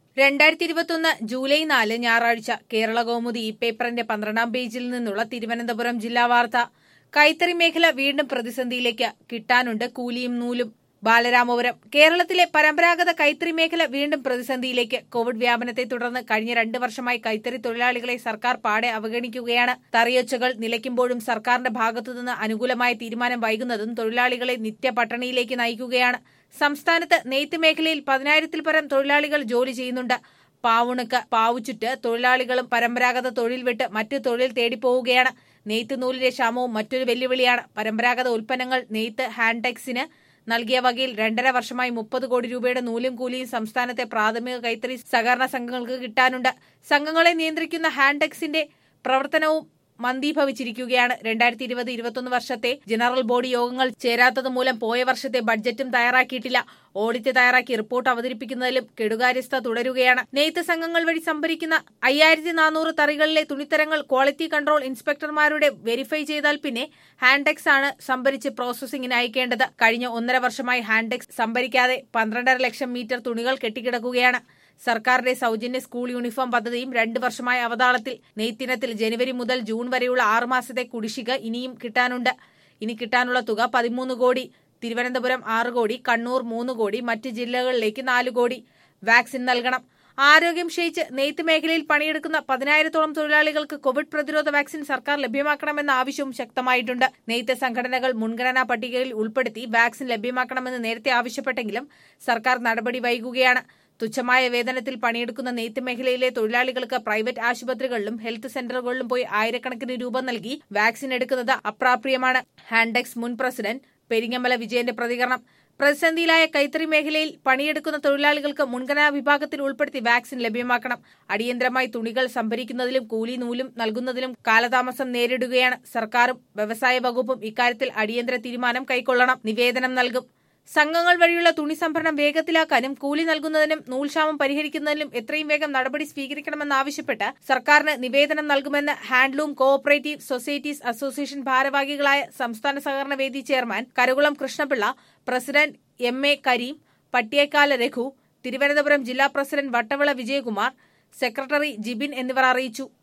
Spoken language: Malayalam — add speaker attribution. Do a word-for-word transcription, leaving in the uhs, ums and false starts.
Speaker 1: രണ്ടായിരത്തി ഇരുപത്തിയൊന്ന് ജൂലൈ നാല് ഞായറാഴ്ച കേരള കൗമുദി ഈ പേപ്പറിന്റെ പന്ത്രണ്ടാം പേജിൽ നിന്നുള്ള തിരുവനന്തപുരം ജില്ലാ വാർത്ത. കൈത്തറി മേഖല വീണ്ടും പ്രതിസന്ധിയിലേക്ക്, കിട്ടാനുണ്ട് കൂലിയും നൂലും. ബാലരാമപുരം. കേരളത്തിലെ പരമ്പരാഗത കൈത്തറി മേഖല വീണ്ടും പ്രതിസന്ധിയിലേക്ക്. കോവിഡ് വ്യാപനത്തെ തുടർന്ന് കഴിഞ്ഞ രണ്ട് വർഷമായി കൈത്തറി തൊഴിലാളികളെ സർക്കാർ പാടെ അവഗണിക്കുകയാണ്. തറിയൊച്ചകൾ നിലയ്ക്കുമ്പോഴും സർക്കാരിന്റെ ഭാഗത്തുനിന്ന് അനുകൂലമായ തീരുമാനം വൈകുന്നതും തൊഴിലാളികളെ നിത്യപട്ടിണിയിലേക്ക് നയിക്കുകയാണ്. സംസ്ഥാനത്ത് നെയ്ത്ത് മേഖലയിൽ പതിനായിരത്തിൽ പരം തൊഴിലാളികൾ ജോലി ചെയ്യുന്നുണ്ട്. പാവുണക്ക്, പാവുചുറ്റ് തൊഴിലാളികളും പരമ്പരാഗത തൊഴിൽ വിട്ട് മറ്റു തൊഴിൽ തേടിപ്പോവുകയാണ്. നെയ്ത്ത് നൂലിന്റെ ക്ഷാമവും മറ്റൊരു വെല്ലുവിളിയാണ്. പരമ്പരാഗത ഉൽപ്പന്നങ്ങൾ നെയ്ത്ത് ഹാൻടെക്സിന് നൽകിയ വകയിൽ രണ്ടര വർഷമായി മുപ്പത് കോടി രൂപയുടെ നൂലും കൂലിയും സംസ്ഥാനത്തെ പ്രാഥമിക കൈത്തറി സഹകരണ സംഘങ്ങൾക്ക് കിട്ടാനുണ്ട്. സംഘങ്ങളെ നിയന്ത്രിക്കുന്ന ഹാൻടെക്സിന്റെ പ്രവർത്തനവും മന്ദീഭവിച്ചിരിക്കുകയാണ്. രണ്ടായിരത്തി ഇരുപത് ഇരുപത്തൊന്ന് വർഷത്തെ ജനറൽ ബോഡി യോഗങ്ങൾ ചേരാത്തത് മൂലം പോയ വർഷത്തെ ബഡ്ജറ്റും തയ്യാറാക്കിയിട്ടില്ല. ഓഡിറ്റ് തയ്യാറാക്കി റിപ്പോർട്ട് അവതരിപ്പിക്കുന്നതിലും കെടുകാര്യസ്ഥ തുടരുകയാണ്. നെയ്ത്ത് സംഘങ്ങൾ വഴി സംഭരിക്കുന്ന അയ്യായിരത്തി നാനൂറ് തറികളിലെ തുണിത്തരങ്ങൾ ക്വാളിറ്റി കൺട്രോൾ ഇൻസ്പെക്ടർമാരുടെ വെരിഫൈ ചെയ്താൽ പിന്നെ ഹാൻടെക്സ് ആണ് സംഭരിച്ച് പ്രോസസിംഗിന് അയക്കേണ്ടത്. കഴിഞ്ഞ ഒന്നര വർഷമായി ഹാൻടെക്സ് സംഭരിക്കാതെ പന്ത്രണ്ടര ലക്ഷം മീറ്റർ തുണികൾ കെട്ടിക്കിടക്കുകയാണ്. സർക്കാരിന്റെ സൗജന്യ സ്കൂൾ യൂണിഫോം പദ്ധതിയും രണ്ട് വർഷമായി അവതാളത്തിൽ. നെയ്ത്തിനത്തിൽ ജനുവരി മുതൽ ജൂൺ വരെയുള്ള ആറ് മാസത്തെ കുടിശ്ശിക ഇനിയും കിട്ടാനുണ്ട്. ഇനി കിട്ടാനുള്ള തുക പതിമൂന്ന് കോടി. തിരുവനന്തപുരം ആറ് കോടി, കണ്ണൂർ മൂന്ന് കോടി, മറ്റ് ജില്ലകളിലേക്ക് നാല് കോടി. വാക്സിൻ നൽകണം. ആരോഗ്യം ക്ഷയിച്ച് നെയ്ത്ത് മേഖലയിൽ പണിയെടുക്കുന്ന പതിനായിരത്തോളം തൊഴിലാളികൾക്ക് കോവിഡ് പ്രതിരോധ വാക്സിൻ സർക്കാർ ലഭ്യമാക്കണമെന്ന ആവശ്യവും ശക്തമായിട്ടുണ്ട്. നെയ്ത്ത് സംഘടനകൾ മുൻഗണനാ പട്ടികയിൽ ഉൾപ്പെടുത്തി വാക്സിൻ ലഭ്യമാക്കണമെന്ന് നേരത്തെ ആവശ്യപ്പെട്ടെങ്കിലും സർക്കാർ നടപടി വൈകുകയാണ്. തുച്ഛമായ വേതനത്തിൽ പണിയെടുക്കുന്ന നെയ്ത്ത് മേഖലയിലെ തൊഴിലാളികൾക്ക് പ്രൈവറ്റ് ആശുപത്രികളിലും ഹെൽത്ത് സെന്ററുകളിലും പോയി ആയിരക്കണക്കിന് രൂപ നൽകി വാക്സിൻ എടുക്കുന്നത് അപ്രാപ്യമാണ്. ഹാൻടെക്സ് മുൻ പ്രസിഡന്റ് പെരിങ്ങമല വിജയന്റെ പ്രതികരണം. പ്രതിസന്ധിയിലായ കൈത്തറി മേഖലയിൽ പണിയെടുക്കുന്ന തൊഴിലാളികൾക്ക് മുൻഗണനാ വിഭാഗത്തിൽ ഉൾപ്പെടുത്തി വാക്സിൻ ലഭ്യമാക്കണം. അടിയന്തരമായി തുണികൾ സംഭരിക്കുന്നതിലും കൂലി നൂലും നൽകുന്നതിലും കാലതാമസം നേരിടുകയാണ്. സർക്കാരും വ്യവസായ വകുപ്പും ഇക്കാര്യത്തിൽ അടിയന്തര തീരുമാനം കൈക്കൊള്ളണം. നിവേദനം നൽകും. സംഘങ്ങൾ വഴിയുള്ള തുണി സംഭരണം വേഗത്തിലാക്കാനും കൂലി നൽകുന്നതിനും നൂൽക്ഷാമം പരിഹരിക്കുന്നതിനും എത്രയും വേഗം നടപടി സ്വീകരിക്കണമെന്നാവശ്യപ്പെട്ട് സർക്കാരിന് നിവേദനം നൽകുമെന്ന് ഹാൻഡ്ലൂം കോഓപ്പറേറ്റീവ് സൊസൈറ്റീസ് അസോസിയേഷൻ ഭാരവാഹികളായ സംസ്ഥാന സഹകരണ വേദി chairman Karukulam Krishnapillai, president M A Kareem, Pattiyekkala Raghu, Thiruvananthapuram ജില്ലാ പ്രസിഡന്റ് വട്ടവിള വിജയകുമാർ, സെക്രട്ടറി ജിബിൻ എന്നിവർ അറിയിച്ചു.